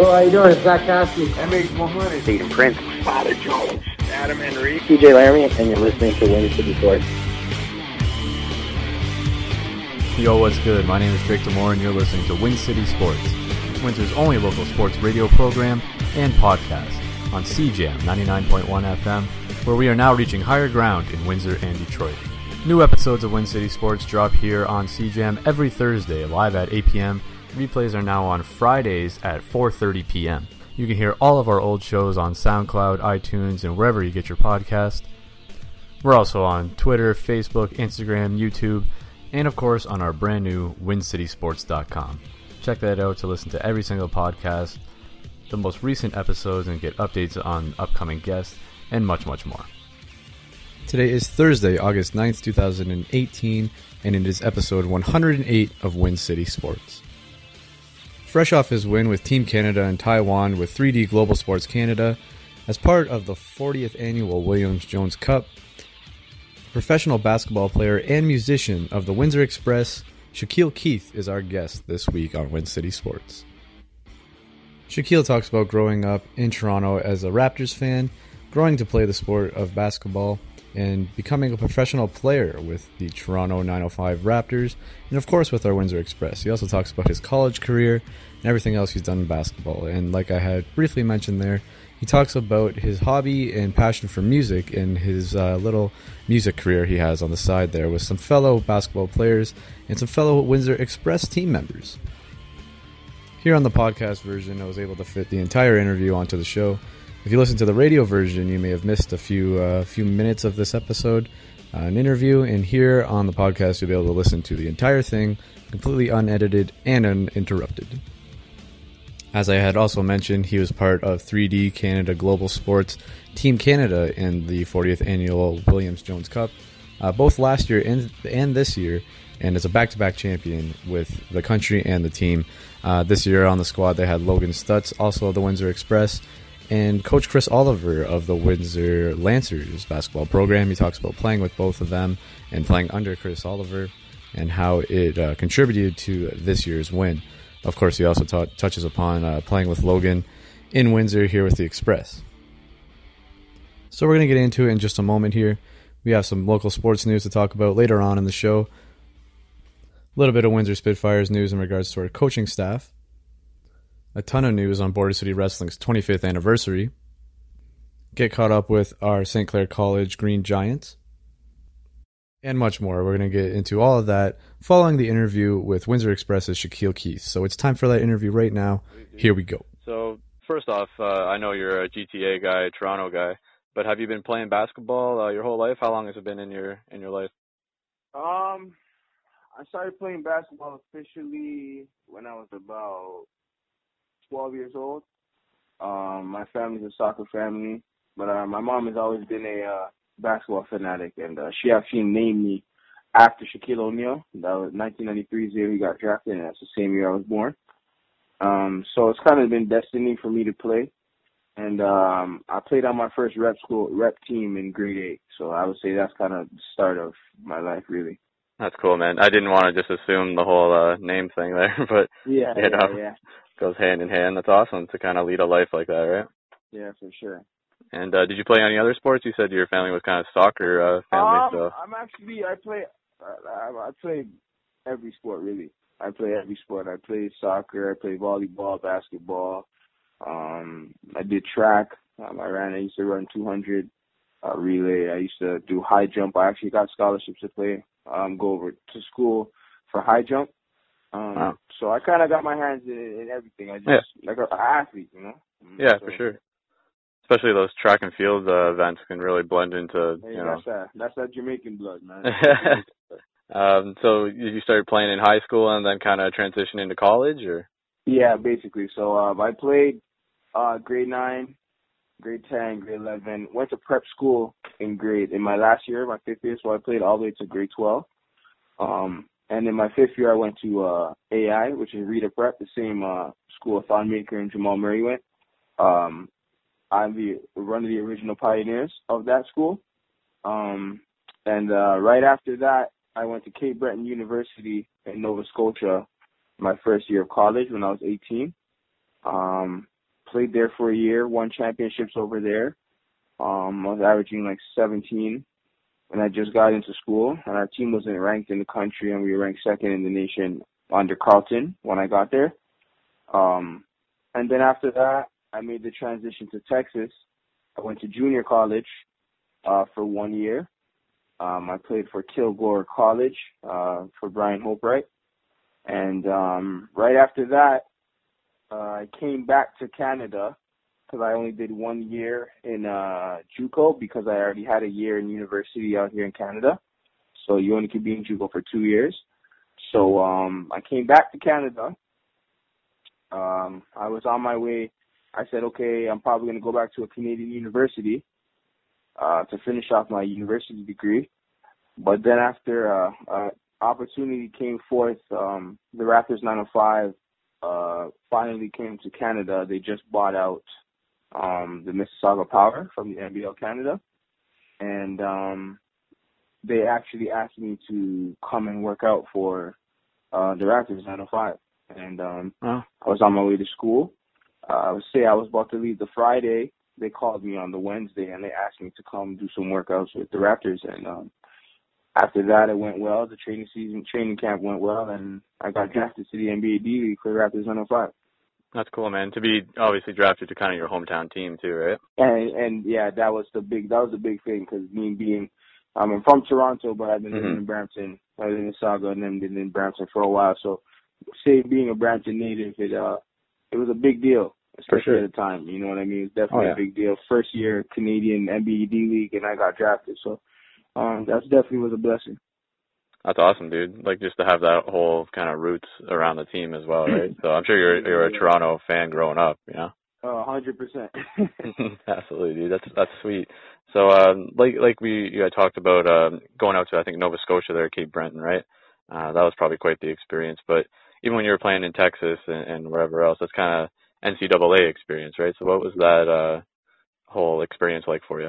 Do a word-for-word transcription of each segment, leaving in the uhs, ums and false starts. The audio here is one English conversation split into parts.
Hello, how you doing? It's Zach Cassidy. M H one hundred. Hayden Prince. Father Jones. Adam Henry. T J Laramie, and you're listening to Win City Sports. Yo, what's good? My name is Drake Demore, and you're listening to Win City Sports, Windsor's only local sports radio program and podcast on C J A M ninety-nine point one F M, where we are now reaching higher ground in Windsor and Detroit. New episodes of Win City Sports drop here on C J A M every Thursday, live at eight p.m. Replays are now on Fridays at four thirty p.m. You can hear all of our old shows on SoundCloud, iTunes, and wherever you get your podcast. We're also on Twitter, Facebook, Instagram, YouTube, and of course on our brand new win city sports dot com. Check that out to listen to every single podcast, the most recent episodes, and get updates on upcoming guests, and much, much more. Today is Thursday, August ninth, twenty eighteen, and it is episode one hundred eight of Win City Sports. Fresh off his win with Team Canada in Taiwan with three D Global Sports Canada, as part of the fortieth annual Williams Jones Cup, professional basketball player and musician of the Windsor Express, Shaquille Keith is our guest this week on Win City Sports. Shaquille talks about growing up in Toronto as a Raptors fan, growing to play the sport of basketball, and becoming a professional player with the Toronto nine oh five Raptors, and of course with our Windsor Express. He also talks about his college career and everything else he's done in basketball. And like I had briefly mentioned there, he talks about his hobby and passion for music and his uh, little music career he has on the side there with some fellow basketball players and some fellow Windsor Express team members. Here on the podcast version, I was able to fit the entire interview onto the show. If you listen to the radio version, you may have missed a few uh, few minutes of this episode, uh, an interview, and here on the podcast, you'll be able to listen to the entire thing, completely unedited and uninterrupted. As I had also mentioned, he was part of three D Canada Global Sports Team Canada in the fortieth annual Williams Jones Cup, uh, both last year and, and this year, and is a back-to-back champion with the country and the team. Uh, this year on the squad, they had Logan Stutz, also of the Windsor Express, and Coach Chris Oliver of the Windsor Lancers basketball program. He talks about playing with both of them and playing under Chris Oliver and how it uh, contributed to this year's win. Of course, he also ta- touches upon uh, playing with Logan in Windsor here with the Express. So we're going to get into it in just a moment here. We have some local sports news to talk about later on in the show. A little bit of Windsor Spitfires news in regards to our coaching staff. A ton of news on Border City Wrestling's twenty-fifth anniversary. Get caught up with our Saint Clair College Green Giants. And much more. We're going to get into all of that following the interview with Windsor Express's Shaquille Keith. So it's time for that interview right now. Here we go. So first off, uh, I know you're a G T A guy, Toronto guy, but have you been playing basketball uh, your whole life? How long has it been in your in your life? Um, I started playing basketball officially when I was about twelve years old. Um, my family's a soccer family, but uh, my mom has always been a uh, basketball fanatic, and uh, she actually named me after Shaquille O'Neal. That was nineteen ninety-three's year he got drafted, and that's the same year I was born. Um, so it's kind of been destiny for me to play, and um, I played on my first rep school rep team in grade eight. So I would say that's kind of the start of my life, really. That's cool, man. I didn't want to just assume the whole uh, name thing there, but yeah, you yeah, know, yeah. goes hand in hand. That's awesome to kind of lead a life like that, right? Yeah, for sure. And uh, did you play any other sports? You said your family was kind of soccer uh, family. Um, so I'm actually I play I, I play every sport really. I play every sport. I play soccer. I play volleyball, basketball. Um, I did track. Um, I ran. I used to run two hundred uh, relay. I used to do high jump. I actually got scholarships to play. Um, go over to school for high jump. Um, wow. So I kind of got my hands in, in everything. I just yeah. like an athlete, you know. Yeah, so, for sure. Especially those track and field uh, events can really blend into, hey, you know. That's that. That's that Jamaican blood, man. um, so you started playing in high school and then kind of transitioned into college, or? Yeah, basically. So um, I played uh, grade nine, grade ten, grade eleven. Went to prep school in grade in my last year, my fifth year. So I played all the way to grade twelve. Um, and in my fifth year, I went to uh, A I, which is Rita Prep, the same uh, school Thonmaker and Jamal Murray went. Um, I'm the one of the original pioneers of that school. Um, and uh, right after that, I went to Cape Breton University in Nova Scotia my first year of college when I was eighteen. Um, played there for a year, won championships over there. Um, I was averaging like seventeen when I just got into school, and our team wasn't ranked in the country, and we were ranked second in the nation under Carlton when I got there. Um, and then after that, I made the transition to Texas. I went to junior college uh, for one year. Um, I played for Kilgore College uh, for Brian Hopebright. And um, right after that, uh, I came back to Canada because I only did one year in uh, JUCO because I already had a year in university out here in Canada. So you only could be in JUCO for two years. So um, I came back to Canada. Um, I was on my way. I said, okay, I'm probably going to go back to a Canadian university uh, to finish off my university degree. But then after uh, uh, opportunity came forth, um, the Raptors nine oh five uh, finally came to Canada. They just bought out um, the Mississauga Power from the N B L Canada. And um, they actually asked me to come and work out for uh, the Raptors nine oh five. And um, oh. I was on my way to school. Uh, I would say I was about to leave the Friday. They called me on the Wednesday, and they asked me to come do some workouts with the Raptors. And um, after that, it went well. The training season, training camp went well, and I got drafted to the N B A D League for the Raptors nine oh five. That's cool, man. To be obviously drafted to kind of your hometown team too, right? And and yeah, that was the big that was the big thing because me being, um, I'm from Toronto, but I've been mm-hmm. living in Brampton. I was in Mississauga and then been in Brampton for a while. So, say being a Brampton native, it uh, it was a big deal, especially sure. at the time. You know what I mean? It's definitely oh, yeah. a big deal. First year Canadian N B A D League, and I got drafted. So, um, that definitely was a blessing. That's awesome, dude. Like, just to have that whole kind of roots around the team as well, right? So I'm sure you're you're a Toronto fan growing up, you know? Oh, one hundred percent. Absolutely, dude. That's that's sweet. So, um, like like we you had talked about um, going out to, I think, Nova Scotia there, Cape Breton, right? Uh, that was probably quite the experience. But even when you were playing in Texas and, and wherever else, that's kind of N C double A experience, right? So what was that uh, whole experience like for you?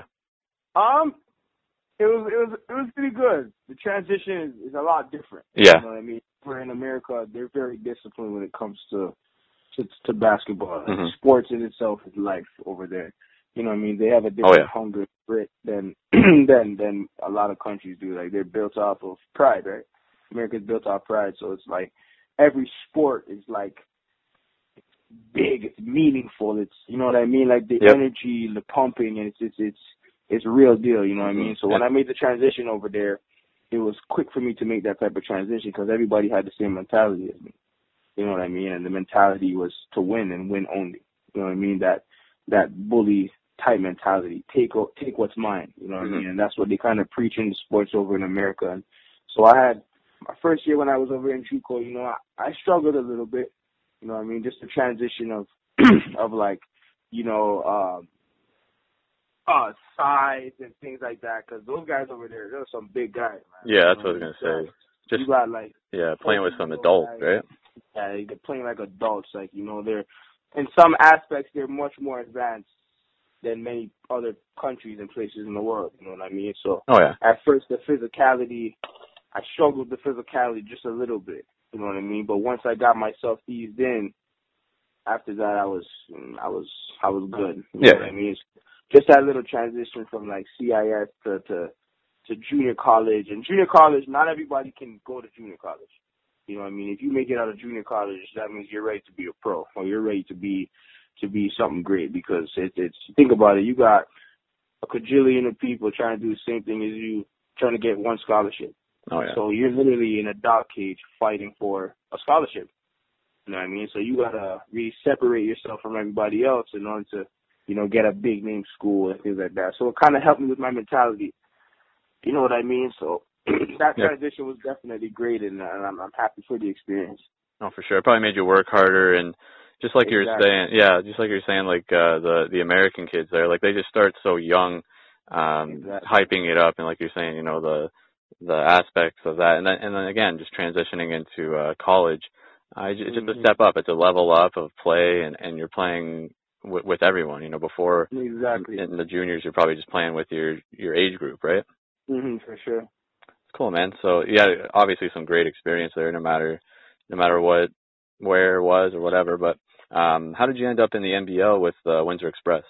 Um. It was it was it was pretty good. The transition is, is a lot different. Yeah. You know what I mean? We're in America, they're very disciplined when it comes to to, to basketball. Like, mm-hmm. sports in itself is life over there. You know what I mean? They have a different oh, yeah. hunger, grit than than than a lot of countries do. Like, they're built off of pride, right? America's built off pride, so it's like every sport is like big, it's meaningful. It's, you know what I mean? Like the yep. energy, the pumping, and it's it's it's It's a real deal, you know what I mean? So when I made the transition over there, it was quick for me to make that type of transition because everybody had the same mentality as me. You know what I mean? And the mentality was to win and win only. You know what I mean? That that bully type mentality. Take take what's mine. You know what mm-hmm. I mean? And that's what they kind of preach in the sports over in America. And so I had my first year when I was over in JUCO, you know, I, I struggled a little bit. You know what I mean? Just the transition of of like, you know, um, Uh, size and things like that, because those guys over there, they're some big guys, man. Yeah, that's what I was gonna say. Just you got like yeah, playing with some adults, guys, right? Yeah, they're playing like adults. Like, you know, they're in some aspects they're much more advanced than many other countries and places in the world. You know what I mean? So oh yeah. At first, the physicality, I struggled with the physicality just a little bit. You know what I mean? But once I got myself eased in, after that, I was I was I was good. You yeah. know what I mean? It's, just that little transition from like C I S to, to to junior college. And junior college, not everybody can go to junior college. You know what I mean? If you make it out of junior college, that means you're ready to be a pro or you're ready to be to be something great because it, it's think about it, you got a quadrillion of people trying to do the same thing as you, trying to get one scholarship. Oh yeah. So you're literally in a dog cage fighting for a scholarship. You know what I mean? So you gotta really separate yourself from everybody else in order to, you know, get a big name school and things like that. So it kind of helped me with my mentality. You know what I mean? So that yeah. transition was definitely great, and, uh, and I'm, I'm happy for the experience. Oh, for sure. It probably made you work harder, and just like exactly. you're saying, yeah, just like you're saying, like uh, the the American kids there, like they just start so young, um, exactly. hyping it up, and like you're saying, you know, the the aspects of that, and then and then again, just transitioning into uh, college, uh, it's just mm-hmm. a step up. It's a level up of play, and and you're playing with, with everyone. You know, before exactly in the juniors, you're probably just playing with your your age group, right? Mm-hmm, for sure. It's cool, man. So yeah, obviously some great experience there, no matter no matter what, where it was or whatever. But Um, how did you end up in the N B L with uh, Windsor Express?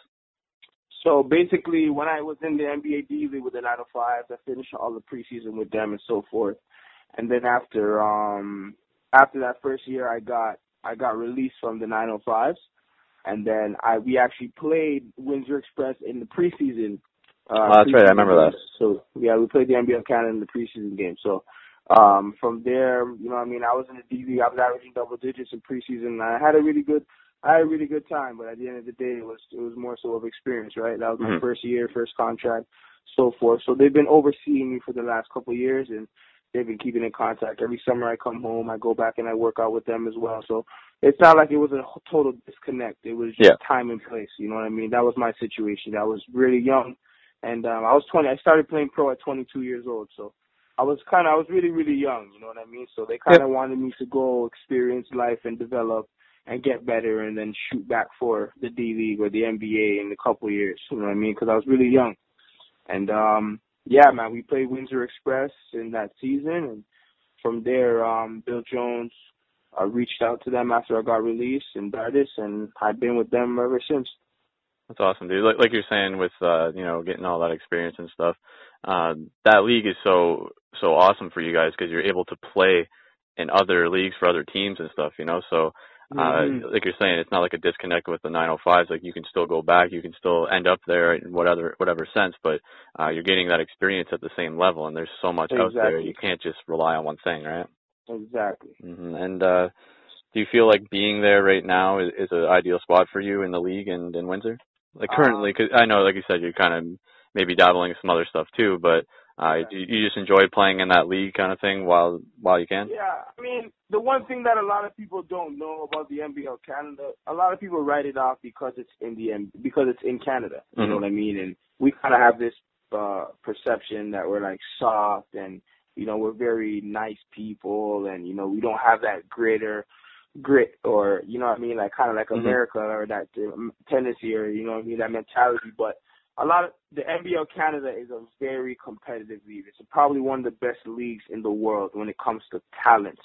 So basically, when I was in the N B A D League with the nine oh fives, I finished all the preseason with them and so forth. And then after um after that first year, I got I got released from the nine oh fives, and then I we actually played Windsor Express in the preseason. Uh, oh, that's right. I remember games. that. So yeah, we played the N B L Canada in the preseason game. So um from there, you know, what I mean, I was in the D League. I was averaging double digits in preseason. And I had a really good. I had a really good time, but at the end of the day, it was it was more so of experience, right? That was my Mm-hmm. first year, first contract, so forth. So they've been overseeing me for the last couple of years, and they've been keeping in contact. Every summer I come home, I go back and I work out with them as well. So it's not like it was a total disconnect. It was just Yeah. time and place. You know what I mean? That was my situation. I was really young, and um, I was twenty. I started playing pro at twenty-two years old, so I was kind of I was really really young. You know what I mean? So they kind of Yep. wanted me to go experience life and develop and get better, and then shoot back for the D League or the N B A in a couple of years. You know what I mean? Because I was really young. And um, yeah, man, we played Windsor Express in that season, and from there, um, Bill Jones uh, reached out to them after I got released in Dardis, and I've been with them ever since. That's awesome, dude. Like, like you're saying with, uh, you know, getting all that experience and stuff, uh, that league is so, so awesome for you guys because you're able to play in other leagues for other teams and stuff, you know, so, uh, Mm-hmm. like you're saying, it's not like a disconnect with the nine oh fives. Like you can still go back, you can still end up there in whatever, whatever sense, but, uh, you're getting that experience at the same level and there's so much out there. Exactly. You can't just rely on one thing, right? Exactly. hmm And, uh, do you feel like being there right now is, is an ideal spot for you in the league and in Windsor? Like currently, Um, because I know, like you said, you're kind of maybe dabbling in some other stuff too, but uh, yeah. do you, you just enjoy playing in that league kind of thing while while you can? Yeah, I mean, the one thing that a lot of people don't know about the N B L Canada, a lot of people write it off because it's in the N- because it's in Canada. You Mm-hmm. know what I mean? And we kind of have this uh perception that we're like soft and you know we're very nice people, and you know we don't have that grit or grit or you know what I mean, like kind of like Mm-hmm. America or that uh, tendency or you know what I mean, that mentality. But a lot of the N B L Canada is a very competitive league. It's probably one of the best leagues in the world when it comes to talent.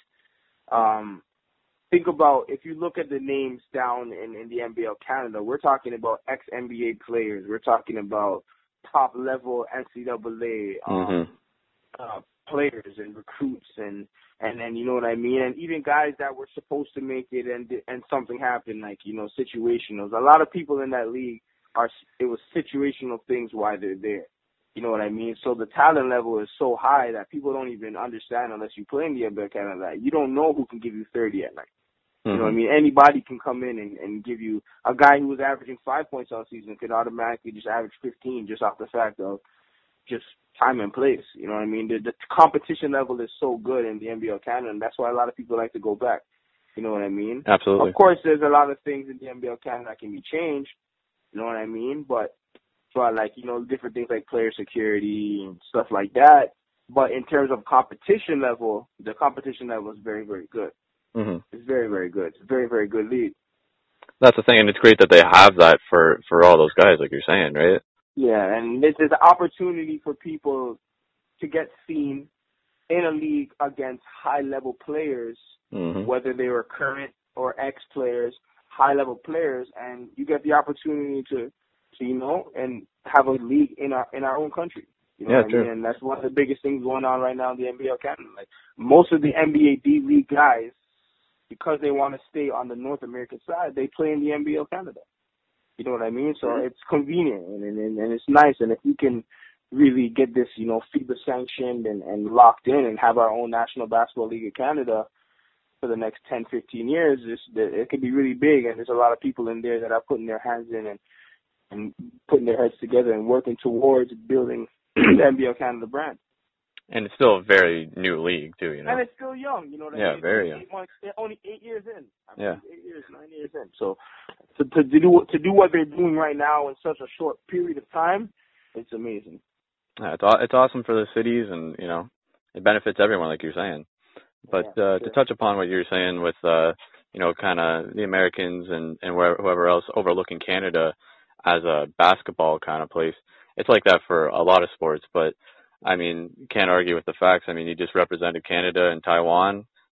Um, think about if you look at the names down in, in the N B L Canada, we're talking about ex-N B A players. We're talking about top level N C double A um, Mm-hmm. uh, players and recruits and and and you know what I mean, and even guys that were supposed to make it and and something happened, like you know situationals. A lot of people in that league are it was situational things why they're there. You know what I mean? So the talent level is so high that people don't even understand unless you play in the N B A Canada. You don't know who can give you thirty at night. You know what I mean? Anybody can come in and, and give you a guy who was averaging five points all season could automatically just average fifteen just off the fact of just time and place. You know what I mean? The, the competition level is so good in the N B A Canada, and that's why a lot of people like to go back. You know what I mean? Absolutely. Of course, there's a lot of things in the N B A Canada that can be changed. You know what I mean? But, but like, you know, different things like player security and stuff like that. But in terms of competition level, the competition level is very, very good. Mm-hmm. It's very, very good. It's a very, very good league. That's the thing, and it's great that they have that for for all those guys, like you're saying, right? Yeah, and this is an opportunity for people to get seen in a league against high-level players, Mm-hmm. whether they were current or ex-players, high-level players, and you get the opportunity to, to you know, and have a league in our in our own country. You know Yeah, what I true. mean? And that's one of the biggest things going on right now in the N B A Canada. Like most of the N B A D League guys, because they want to stay on the North American side, they play in the N B A Canada. You know what I mean? So Mm-hmm. it's convenient and, and and it's nice. And if we can really get this, you know, FIBA sanctioned and, and locked in and have our own National Basketball League of Canada for the next ten, fifteen years, it's, it could be really big. And there's a lot of people in there that are putting their hands in and, and putting their heads together and working towards building the N B A Canada brand. And it's still a very new league too, you know. And it's still young, you know what I Yeah, mean? very It's young. eight months, only eight years in. I mean, Yeah. eight years, nine years in. So to, to do to do what they're doing right now in such a short period of time, it's amazing. Yeah, it's aw- it's awesome for the cities, and you know, it benefits everyone, like you're saying. But Yeah, uh, sure. to touch upon what you're saying with, uh, you know, kind of the Americans and and where, whoever else overlooking Canada as a basketball kind of place, it's like that for a lot of sports. But I mean, you can't argue with the facts. I mean, you just represented Canada and Taiwan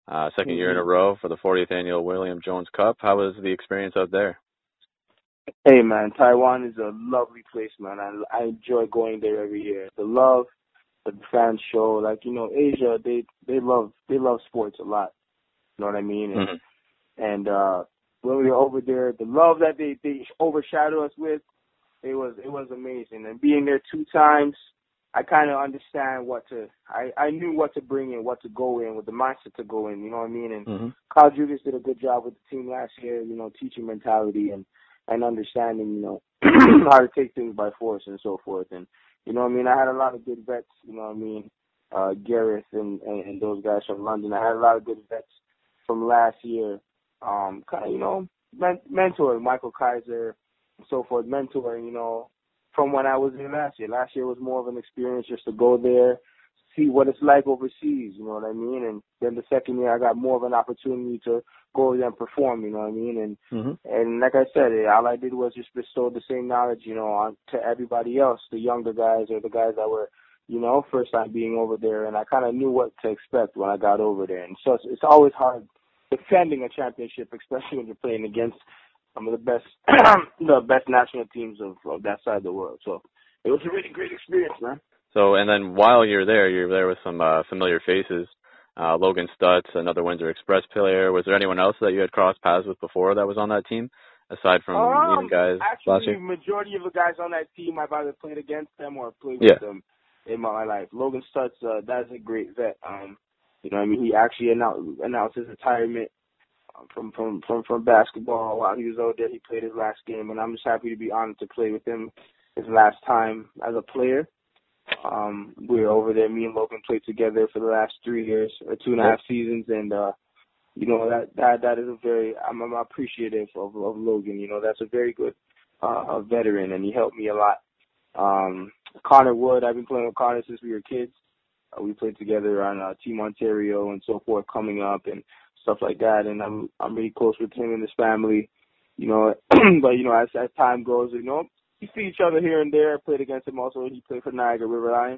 uh, second Mm-hmm. year in a row for the fortieth annual William Jones Cup. How was the experience out there? Hey, man, Taiwan is a lovely place, man. I, I enjoy going there every year. The love, the fans show, like, you know, Asia, they, they love, they love sports a lot. You know what I mean? And, Mm-hmm. and, uh, when we were over there, the love that they, they overshadow us with, it was, it was amazing. And being there two times, I kind of understand what to, I, I knew what to bring in, what to go in, with the mindset to go in, you know what I mean? And Mm-hmm. Kyle Julius did a good job with the team last year, you know, teaching mentality and, and understanding, you know, how to take things by force and so forth. And, you know what I mean, I had a lot of good vets, you know what I mean, uh, Gareth and, and, and those guys from London. I had a lot of good vets from last year, um, kind of, you know, men- mentoring Michael Kaiser and so forth, mentoring, you know, from when I was there last year. Last year was more of an experience just to go there, see what it's like overseas, you know what I mean? And then the second year I got more of an opportunity to go over there and perform, you know what I mean? And Mm-hmm. and like I said, all I did was just bestow the same knowledge, you know, on to everybody else, the younger guys or the guys that were, you know, first time being over there. And I kind of knew what to expect when I got over there. And so it's, it's always hard defending a championship, especially when you're playing against some of the best, the best national teams of, of that side of the world. So it was a really great experience, man. So, and then while you're there, you're there with some uh, familiar faces. Uh, Logan Stutz, another Windsor Express player. Was there anyone else that you had crossed paths with before that was on that team, aside from um, meeting guys actually, last year? Majority of the guys on that team, I've either played against them or played Yeah. with them in my life. Logan Stutz, uh, that's a great vet. Um, you know what I mean? He actually announced, announced his retirement from, from, from, from basketball while he was out there. He played his last game, and I'm just happy to be honored to play with him his last time as a player. Um, we were over there. Me and Logan played together for the last three years or two and a half seasons, and uh, you know that that that is a very. I'm, I'm appreciative of, of Logan. You know, that's a very good uh, veteran, and he helped me a lot. Um, Connor Wood, I've been playing with Connor since we were kids. Uh, we played together on uh, Team Ontario and so forth, coming up and stuff like that. And I'm I'm really close with him and his family. You know, but you know, as as time goes, you know. We see each other here and there. I played against him also. He played for Niagara River Lions.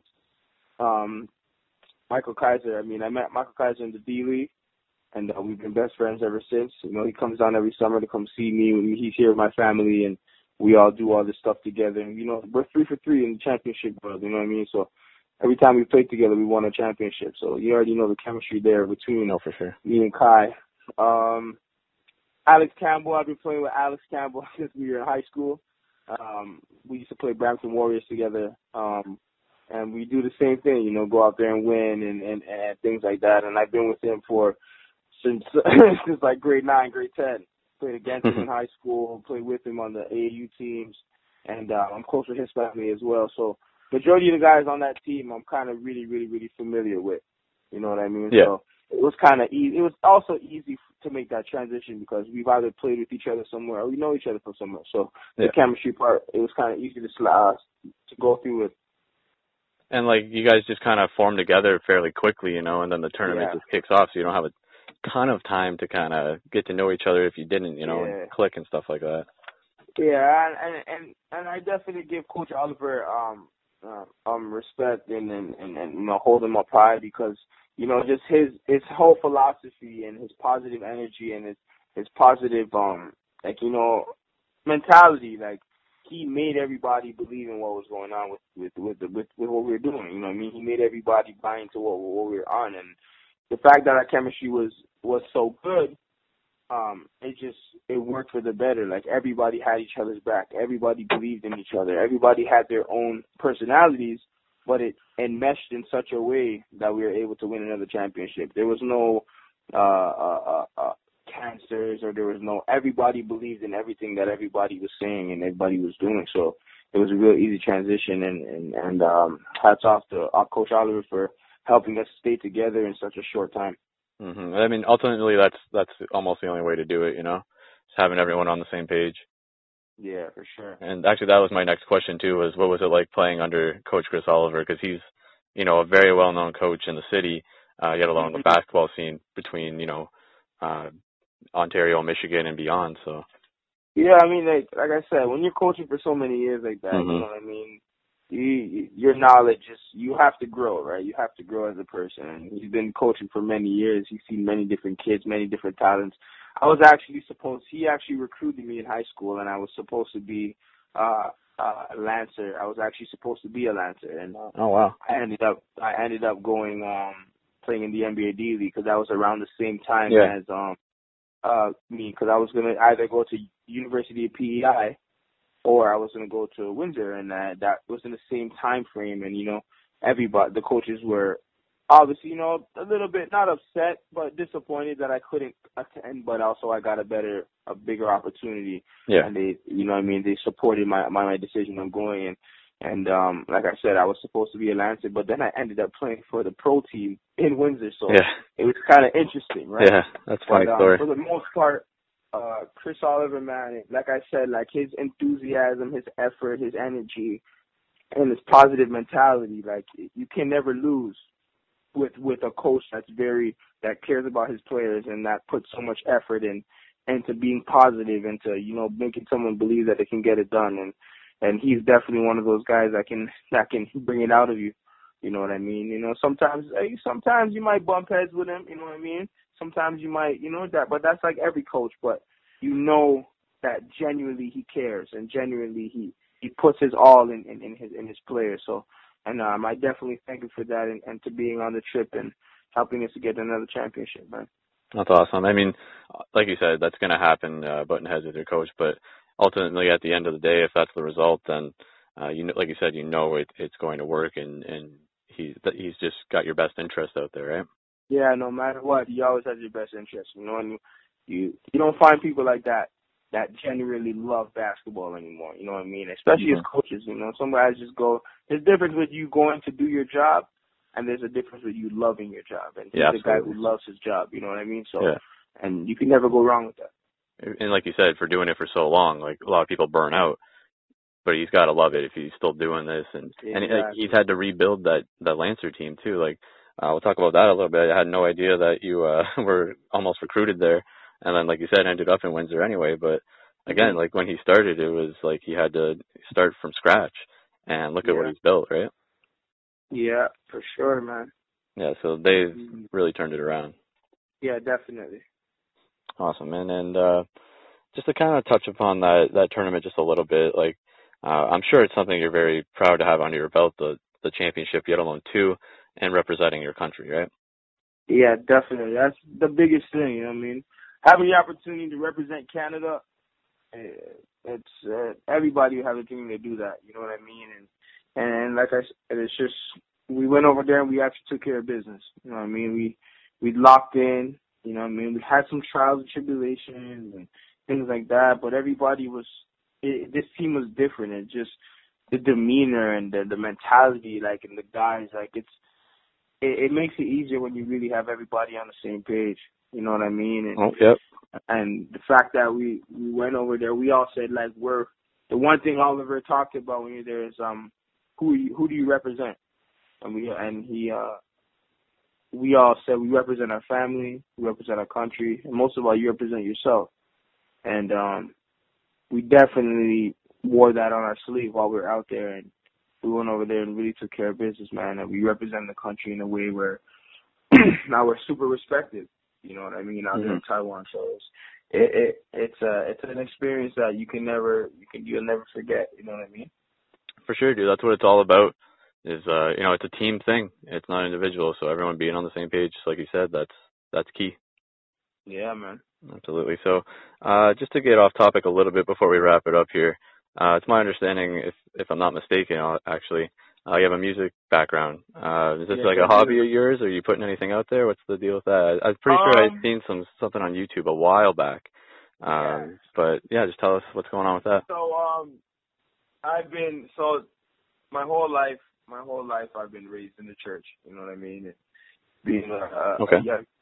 Um, Michael Kaiser, I mean, I met Michael Kaiser in the D-League, and uh, we've been best friends ever since. You know, he comes down every summer to come see me. He's here with my family, and we all do all this stuff together. And, you know, we're three for three in the championship world, you know what I mean? So every time we played together, we won a championship. So you already know the chemistry there between No, for sure. me and Kai. Um, Alex Campbell, I've been playing with Alex Campbell since we were in high school. Um, we used to play Brampton Warriors together, um, and we do the same thing, you know, go out there and win and, and, and things like that. And I've been with him for since since like grade nine, grade ten. Played against him in high school, played with him on the A A U teams, and uh, I'm close with his family as well. So majority of the guys on that team, I'm kind of really, really, really familiar with. You know what I mean? Yeah. So it was kind of easy. It was also easy to make that transition because we've either played with each other somewhere or we know each other from somewhere. So Yeah. the chemistry part, it was kind of easy to uh, to go through with. And like you guys just kind of form together fairly quickly, you know, and then the tournament Yeah. just kicks off, so you don't have a ton of time to kind of get to know each other if you didn't, you know, Yeah. and click and stuff like that. Yeah, and and and I definitely give Coach Oliver um uh, um respect and, and and and you know hold him up high because you know just his his whole philosophy and his positive energy and his his positive um like you know mentality, like he made everybody believe in what was going on with with with the, with, with what we were doing. You know what I mean? He made everybody buy into what what we were on, and the fact that our chemistry was was so good. Um, it just, it worked for the better. Like, everybody had each other's back. Everybody believed in each other. Everybody had their own personalities, but it enmeshed in such a way that we were able to win another championship. There was no uh, uh, uh, uh, cancers or there was no, everybody believed in everything that everybody was saying and everybody was doing. So it was a real easy transition, and, and, and um, hats off to our Coach Oliver for helping us stay together in such a short time. Mm-hmm. I mean, ultimately, that's that's almost the only way to do it, you know, just having everyone on the same page. Yeah, for sure. And actually, that was my next question too. Was what was it like playing under Coach Chris Oliver? Because he's, you know, a very well-known coach in the city, uh, yet alone Mm-hmm. the basketball scene between, you know, uh, Ontario, Michigan, and beyond. So. Yeah, I mean, like like I said, when you're coaching for so many years like that, Mm-hmm. you know what I mean. you, your knowledge is, you have to grow, right? You have to grow as a person. And he's been coaching for many years. He's seen many different kids, many different talents. I was actually supposed, he actually recruited me in high school, and I was supposed to be uh, uh, a Lancer. I was actually supposed to be a Lancer, and uh, oh wow, I ended up I ended up going um, playing in the N B A D League because that was around the same time yeah. as um uh me, because I was gonna either go to University of P E I or I was gonna go to Windsor, and uh, that was in the same time frame. And you know, everybody, the coaches were obviously, you know, a little bit not upset, but disappointed that I couldn't attend. But also, I got a better, a bigger opportunity. Yeah. And they, you know, what I mean, they supported my my, my decision on going. And and um, like I said, I was supposed to be a Lancer, but then I ended up playing for the pro team in Windsor. So yeah. it was kind of interesting, right? Yeah, that's a funny but, um, story. For the most part, uh, Chris Oliver, man, like I said, like his enthusiasm, his effort, his energy, and his positive mentality, like you can never lose with with a coach that's very that cares about his players and that puts so much effort in into being positive and to, you know, making someone believe that they can get it done. And and he's definitely one of those guys that can that can bring it out of you. You know what I mean? You know, sometimes sometimes you might bump heads with him. You know what I mean? Sometimes you might, you know, that, but that's like every coach. But you know that genuinely he cares and genuinely he he puts his all in in, in his in his players. So. And um, I definitely thank him for that and, and to being on the trip and helping us to get another championship, man. That's awesome. I mean, like you said, that's going to happen, uh, button heads with your coach. But ultimately, at the end of the day, if that's the result, then, uh, you know, like you said, you know it, it's going to work, and, and he's he's just got your best interest out there, right? Yeah, no matter what, he always has your best interest. You know, and you you don't find people like that that genuinely love basketball anymore, you know what I mean? Especially mm-hmm. as coaches, you know. Some guys just go, there's a difference with you going to do your job, and there's a difference with you loving your job. And he's yeah, the guy who loves his job, you know what I mean? So, yeah. And you can never go wrong with that. And like you said, for doing it for so long, like a lot of people burn out, but he's got to love it if he's still doing this. And, exactly. and like, he's had to rebuild that, that Lancer team too. Like, uh, we'll talk about that a little bit. I had no idea that you uh, were almost recruited there. And then, like you said, ended up in Windsor anyway, but again, like when he started, it was like he had to start from scratch, and look at yeah. what he's built, right? Yeah, for sure, man. Yeah, so they've really turned it around. Yeah, definitely. Awesome, man. And uh, just to kind of touch upon that that tournament just a little bit, like uh, I'm sure it's something you're very proud to have under your belt, the the championship, yet alone two, and representing your country, right? Yeah, definitely. That's the biggest thing. You know what I mean? Having the opportunity to represent Canada. It's uh, everybody has a dream to do that, you know what I mean? And and like I said, it's just we went over there and we actually took care of business. You know what I mean? We we locked in. You know what I mean? We had some trials and tribulations and things like that, but everybody was. It, this team was different. It just the demeanor and the the mentality, like, and the guys, like it's it, it makes it easier when you really have everybody on the same page. You know what I mean? And, oh, yep. And the fact that we, we went over there, we all said, like, we're the one thing Oliver talked about when you're there is um who you, who do you represent? And we and he uh we all said we represent our family, we represent our country, and most of all, you represent yourself. And um we definitely wore that on our sleeve while we were out there, and we went over there and really took care of business, man. And we represent the country in a way where now we're super respected. You know what I mean? Out mm-hmm. there in Taiwan, so it's it, it it's uh it's an experience that you can never you can you'll never forget. You know what I mean? For sure, dude. That's what it's all about. Is uh you know it's a team thing. It's not individual. So everyone being on the same page, just like you said, that's that's key. Yeah, man. Absolutely. So uh just to get off topic a little bit before we wrap it up here, uh it's my understanding, if if I'm not mistaken, actually. Uh, you have a music background. Uh, is this yeah, like a hobby of yours? Are you putting anything out there? What's the deal with that? I, I'm pretty um, sure I've seen some something on YouTube a while back. Um, yeah. But yeah, just tell us what's going on with that. So um, I've been so my whole life, my whole life I've been raised in the church. You know what I mean? And being a, a, okay. a young,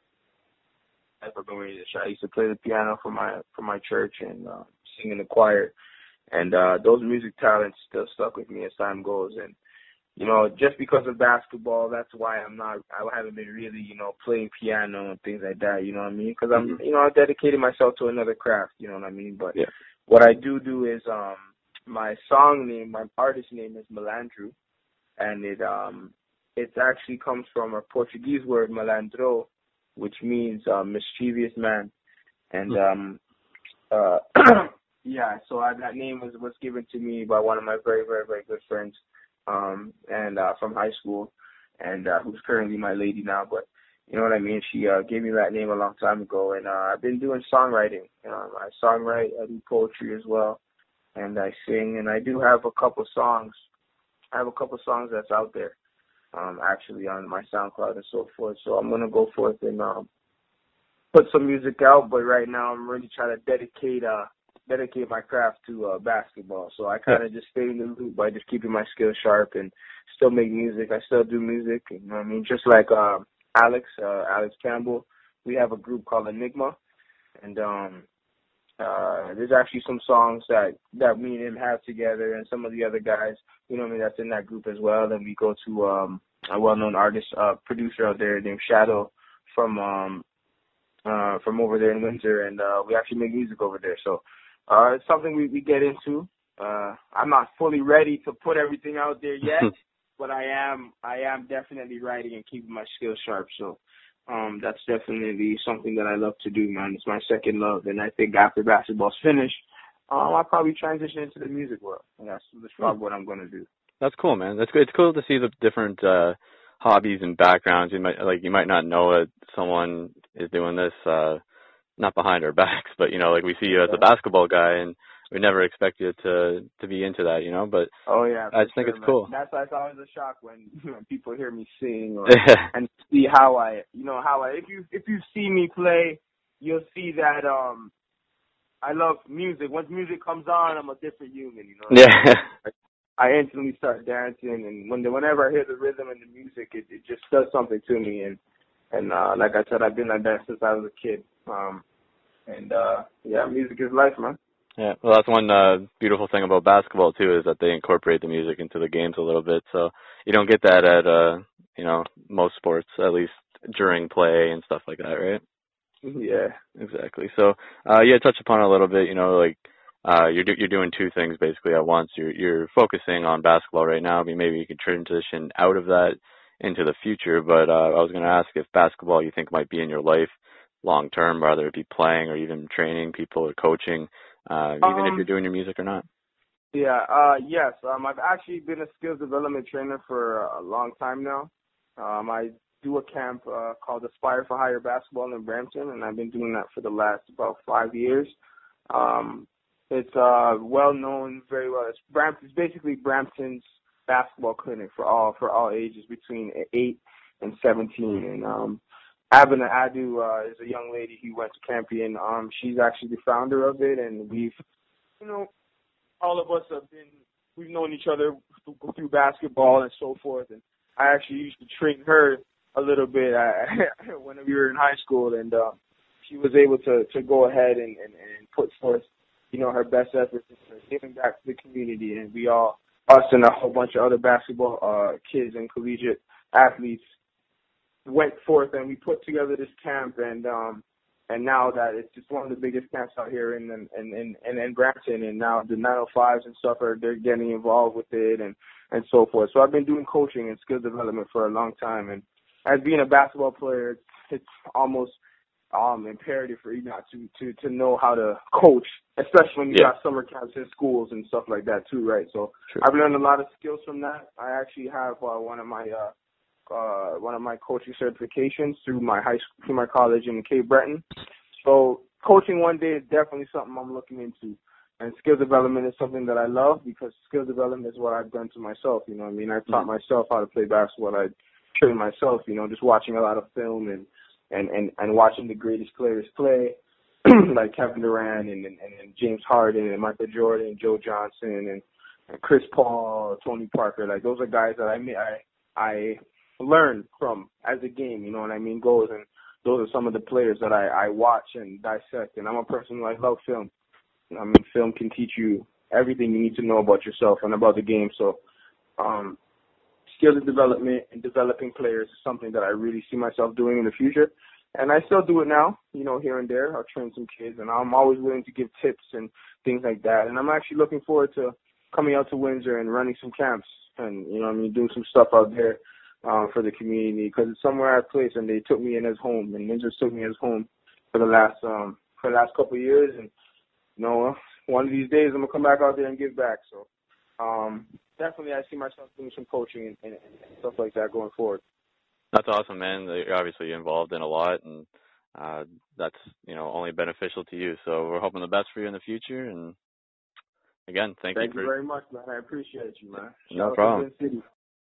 I've been raised in the church. I used to play the piano for my for my church and uh, sing in the choir, and uh, those music talents still stuck with me as time goes. And you know, just because of basketball, that's why I'm not, I haven't been really, you know, playing piano and things like that, you know what I mean? Because I'm, you know, I dedicated myself to another craft, you know what I mean? But yeah. what I do do is, um, my song name, my artist name is Malandro, and it um it actually comes from a Portuguese word malandro, which means uh, mischievous man. And um uh yeah, so I, that name was was given to me by one of my very very very good friends, um and uh, from high school, and uh, who's currently my lady now, but. You know what I mean? She uh, gave me that name a long time ago, and uh, I've been doing songwriting. Um, I songwrite, I do poetry as well, and I sing, and I do have a couple songs. I have a couple songs that's out there, um, actually on my SoundCloud and so forth. So I'm gonna go forth and um, put some music out. But right now, I'm really trying to dedicate uh, dedicate my craft to uh, basketball. So I kind of just stay in the loop by just keeping my skills sharp and still make music. I still do music. You know what I mean? Just like. Uh, Alex, uh, Alex Campbell, we have a group called Enigma, and um, uh, there's actually some songs that, that me and him have together, and some of the other guys, you know what I mean, that's in that group as well. Then we go to um, a well-known artist, uh, producer out there named Shadow from um, uh, from over there in Windsor, and uh, we actually make music over there. So uh, it's something we, we get into. Uh, I'm not fully ready to put everything out there yet. But I am, I am definitely writing and keeping my skills sharp. So, um, that's definitely something that I love to do, man. It's my second love, and I think after basketball's finished, um, I'll probably transition into the music world. And that's, that's probably what I'm gonna do. That's cool, man. That's good. It's cool to see the different uh, hobbies and backgrounds. You might like, you might not know that someone is doing this, uh, not behind our backs, but you know, like we see you as a basketball guy, and we never expect you to to be into that, you know. But oh yeah, I just think sure, it's man. cool. That's why it's always a shock when, when people hear me sing or and see how I, you know, how I. If you if you see me play, you'll see that um, I love music. Once music comes on, I'm a different human, you know. Yeah. I, I instantly start dancing, and when the, whenever I hear the rhythm and the music, it, it just does something to me. And and uh, like I said, I've been like that since I was a kid. Um, and uh, yeah, music is life, man. Yeah, well, that's one uh, beautiful thing about basketball too, is that they incorporate the music into the games a little bit. So you don't get that at uh, you know, most sports, at least during play and stuff like that, right? Yeah, exactly. So uh, yeah, touch upon it a little bit. You know, like uh, you're do- you're doing two things basically at once. You're you're focusing on basketball right now. I mean, maybe you could transition out of that into the future. But uh, I was going to ask if basketball you think might be in your life long term, whether it be playing or even training people or coaching. Uh, even um, if you're doing your music or not. Yeah, uh, yes. Um, I've actually been a skills development trainer for a long time now. Um, I do a camp uh, called Aspire for Higher Basketball in Brampton, and I've been doing that for the last about five years. Um, it's uh, well known, very well. It's, Brampton, it's basically Brampton's basketball clinic for all for all ages between eight and seventeen. And um, Abena Adu uh, is a young lady who went to Campion. Um, she's actually the founder of it, and we've, you know, all of us have been, we've known each other through basketball and so forth. And I actually used to train her a little bit uh, when we were in high school, and uh, she was able to, to go ahead and, and, and put forth, you know, her best efforts in giving back to the community. And we all, us and a whole bunch of other basketball uh, kids and collegiate athletes, went forth and we put together this camp, and um and now that it's just one of the biggest camps out here in in in in, in Brampton, and now the nine oh fives and stuff are they're getting involved with it and and so forth. So I've been doing coaching and skill development for a long time, and as being a basketball player, it's, it's almost um imperative for you not to to to know how to coach, especially when you yeah. got summer camps in schools and stuff like that too, right? So True. I've learned a lot of skills from that. I actually have uh, one of my uh Uh, one of my coaching certifications through my high school, through my college in Cape Breton. So coaching one day is definitely something I'm looking into. And skill development is something that I love, because skill development is what I've done to myself. You know what I mean? I've taught mm-hmm. myself how to play basketball. I trained myself, you know, just watching a lot of film and, and, and, and watching the greatest players play, like Kevin Durant and, and, and James Harden and Michael Jordan and Joe Johnson and, and Chris Paul, Tony Parker. Like, those are guys that I I I learn from as the game, you know what I mean, goes, and those are some of the players that I, I watch and dissect. And I'm a person who I love film. I mean, film can teach you everything you need to know about yourself and about the game. So um, skill development and developing players is something that I really see myself doing in the future. And I still do it now, you know, here and there. I'll train some kids, and I'm always willing to give tips and things like that. And I'm actually looking forward to coming out to Windsor and running some camps and, you know what I mean, doing some stuff out there um, for the community, because it's somewhere I've placed, and they took me in as home, and Windsor took me as home for the last um, for the last couple of years. And, you know, one of these days I'm going to come back out there and give back. So um, definitely I see myself doing some coaching and, and, and stuff like that going forward. That's awesome, man. You're obviously involved in a lot, and uh, that's, you know, only beneficial to you. So we're hoping the best for you in the future. And again, thank, thank you for... you very much, man. I appreciate you, man. No Shout problem. out to Win City.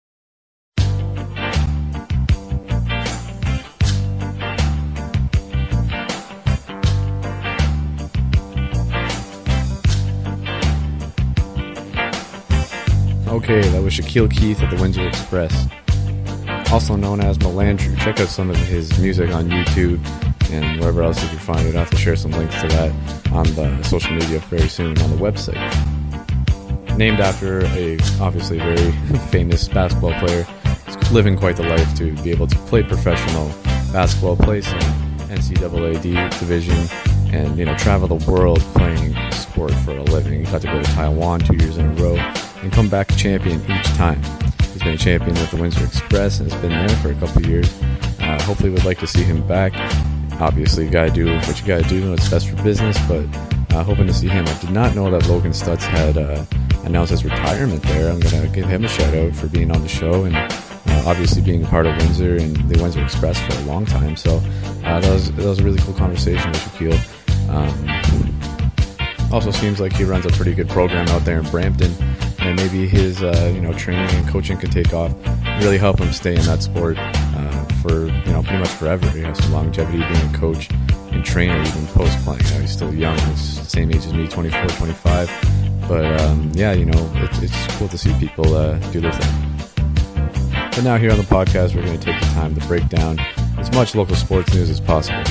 Okay, that was Shaquille Keith of the Windsor Express, also known as Melandrew. Check out some of his music on YouTube and wherever else you can find it. I'll have to share some links to that on the social media very soon on the website. Named after a obviously very famous basketball player. He's living quite the life to be able to play professional basketball, play some N C double A D division, and, you know, travel the world playing sport for a living. He got to go to Taiwan two years in a row and come back a champion each time. He's been a champion with the Windsor Express and has been there for a couple of years. Uh, hopefully we'd like to see him back. Obviously, you gotta do what you gotta do, what's best for business, but uh, hoping to see him. I did not know that Logan Stutz had uh, announced his retirement there. I'm gonna give him a shout out for being on the show and uh, obviously being part of Windsor and the Windsor Express for a long time. So uh, that was that was a really cool conversation with Shaquille. Um, also seems like he runs a pretty good program out there in Brampton, and maybe his uh, you know training and coaching could take off, really help him stay in that sport uh, for you know pretty much forever. He has some longevity being a coach and trainer even post playing. You know, he's still young, he's the same age as me, twenty-four, twenty-five. But um, yeah, you know it, it's cool to see people uh, do their thing. But now here on the podcast, we're going to take the time to break down as much local sports news as possible.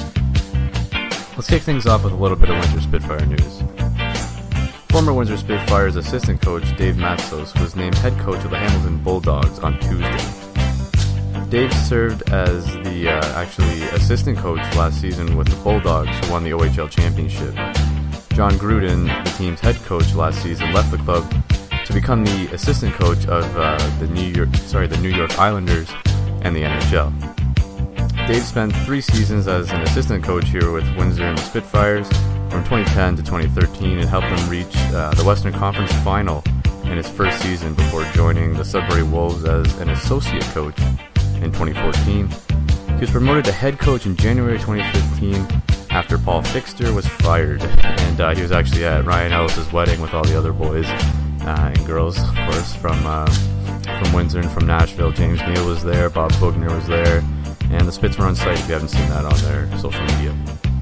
Let's kick things off with a little bit of Windsor Spitfire news. Former Windsor Spitfires assistant coach Dave Matsos was named head coach of the Hamilton Bulldogs on Tuesday. Dave served as the uh, actually assistant coach last season with the Bulldogs, who won the O H L championship. John Gruden, the team's head coach last season, left the club to become the assistant coach of uh, the New York, sorry, the New York Islanders and the N H L. Dave spent three seasons as an assistant coach here with Windsor and the Spitfires from twenty ten to twenty thirteen and helped them reach uh, the Western Conference Final in his first season before joining the Sudbury Wolves as an associate coach in twenty fourteen. He was promoted to head coach in January twenty fifteen after Paul Fixter was fired, and uh, he was actually at Ryan Ellis's wedding with all the other boys uh, and girls, of course, from uh, from Windsor and from Nashville. James Neal was there, Bob Bugner was there, and the Spits were on site if you haven't seen that on their social media.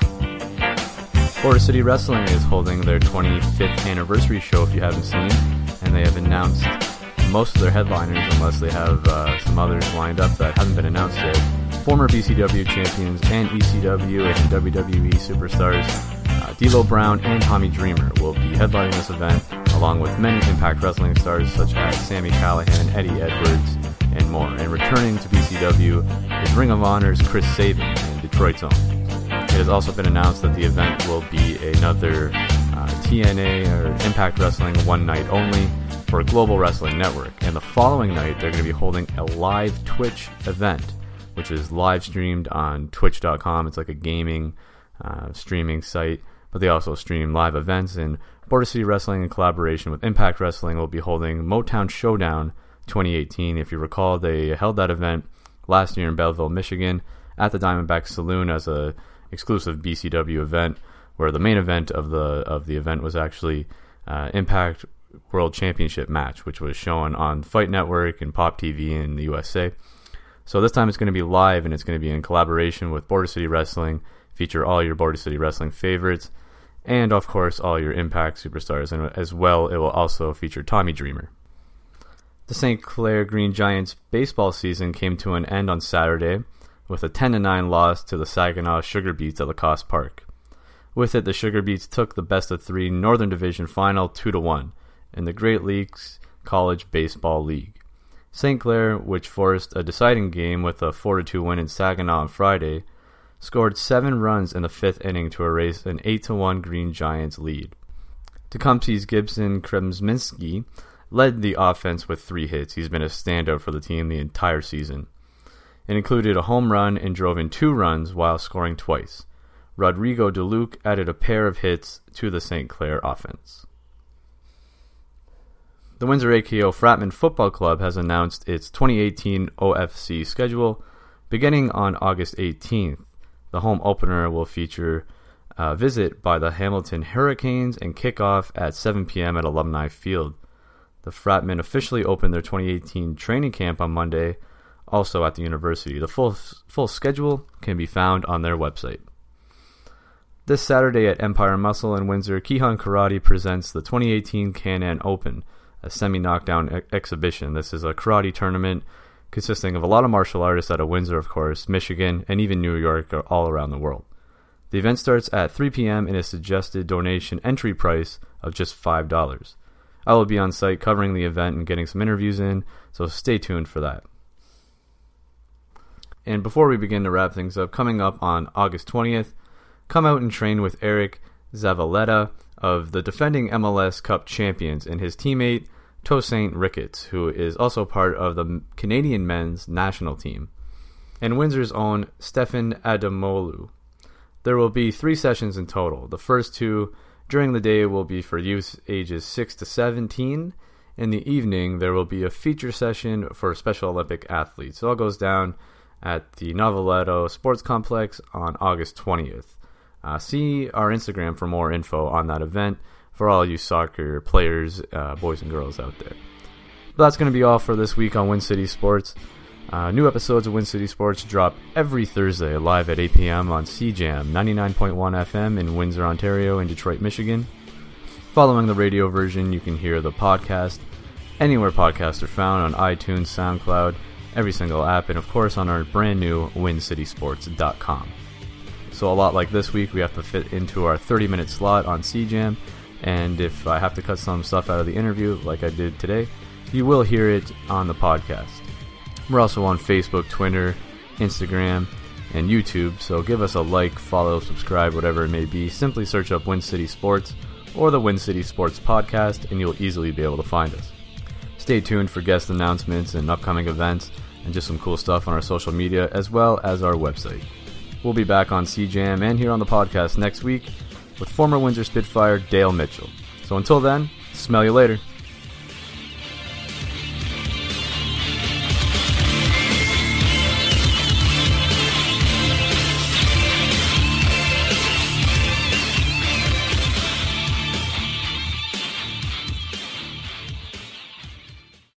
Border City Wrestling is holding their twenty-fifth anniversary show if you haven't seen, and they have announced most of their headliners, unless they have uh, some others lined up that haven't been announced yet. Former B C W champions and E C W and W W E superstars uh, D'Lo Brown and Tommy Dreamer will be headlining this event, along with many Impact Wrestling stars such as Sami Callihan, Eddie Edwards, and more. And returning to B C W is Ring of Honor's Chris Sabin and Detroit's own. It has also been announced that the event will be another uh, T N A or Impact Wrestling one night only for Global Wrestling Network. And the following night, they're going to be holding a live Twitch event, which is live streamed on twitch dot com. It's like a gaming uh, streaming site, but they also stream live events. And Border City Wrestling, in collaboration with Impact Wrestling, will be holding Motown Showdown twenty eighteen. If you recall, they held that event last year in Belleville, Michigan, at the Diamondback Saloon as a exclusive B C W event, where the main event of the of the event was actually uh, Impact World Championship match, which was shown on Fight Network and Pop T V in the U S A. So this time it's going to be live, and it's going to be in collaboration with Border City Wrestling, feature all your Border City Wrestling favorites, and of course all your Impact superstars, and as well it will also feature Tommy Dreamer. The Saint Clair Green Giants baseball season came to an end on Saturday with a ten to nine loss to the Saginaw Sugar Beets at Lacoste Park. With it, the Sugar Beets took the best of three Northern Division final two to one in the Great Lakes College Baseball League. Saint Clair, which forced a deciding game with a four to two win in Saginaw on Friday, scored seven runs in the fifth inning to erase an eight to one Green Giants lead. Tecumseh's Gibson Kremzinski led the offense with three hits. He's been a standout for the team the entire season. It included a home run and drove in two runs while scoring twice. Rodrigo DeLuc added a pair of hits to the Saint Clair offense. The Windsor A K O Fratman Football Club has announced its twenty eighteen O F C schedule beginning on August eighteenth. The home opener will feature a visit by the Hamilton Hurricanes and kickoff at seven p.m. at Alumni Field. The Fratmen officially opened their twenty eighteen training camp on Monday, also at the university. The full full schedule can be found on their website. This Saturday at Empire Muscle in Windsor, Kihon Karate presents the twenty eighteen Can-Am Open, a semi-knockdown ex- exhibition. This is a karate tournament consisting of a lot of martial artists out of Windsor, of course, Michigan, and even New York, all around the world. The event starts at three p.m. and is suggested donation entry price of just five dollars. I will be on site covering the event and getting some interviews in, so stay tuned for that. And before we begin to wrap things up, coming up on August twentieth, come out and train with Eric Zavaleta of the defending M L S Cup champions and his teammate Tosaint Ricketts, who is also part of the Canadian men's national team, and Windsor's own Stefan Adamolu. There will be three sessions in total. The first two during the day will be for youth ages six to seventeen. In the evening, there will be a feature session for Special Olympic athletes. It all goes down at the Noveletto Sports Complex on August twentieth. Uh, see our Instagram for more info on that event for all you soccer players, uh, boys and girls out there. But that's going to be all for this week on Win City Sports. Uh, new episodes of Win City Sports drop every Thursday live at eight p.m. on C Jam ninety-nine point one F M in Windsor, Ontario and Detroit, Michigan. Following the radio version, you can hear the podcast anywhere podcasts are found, on iTunes, SoundCloud, every single app, and of course on our brand new win city sports dot com. So a lot like this week, we have to fit into our thirty-minute slot on C Jam, and if I have to cut some stuff out of the interview, like I did today, you will hear it on the podcast. We're also on Facebook, Twitter, Instagram, and YouTube, so give us a like, follow, subscribe, whatever it may be. Simply search up Win City Sports or the Win City Sports Podcast, and you'll easily be able to find us. Stay tuned for guest announcements and upcoming events, and just some cool stuff on our social media, as well as our website. We'll be back on C Jam and here on the podcast next week with former Windsor Spitfire Dale Mitchell. So until then, smell you later.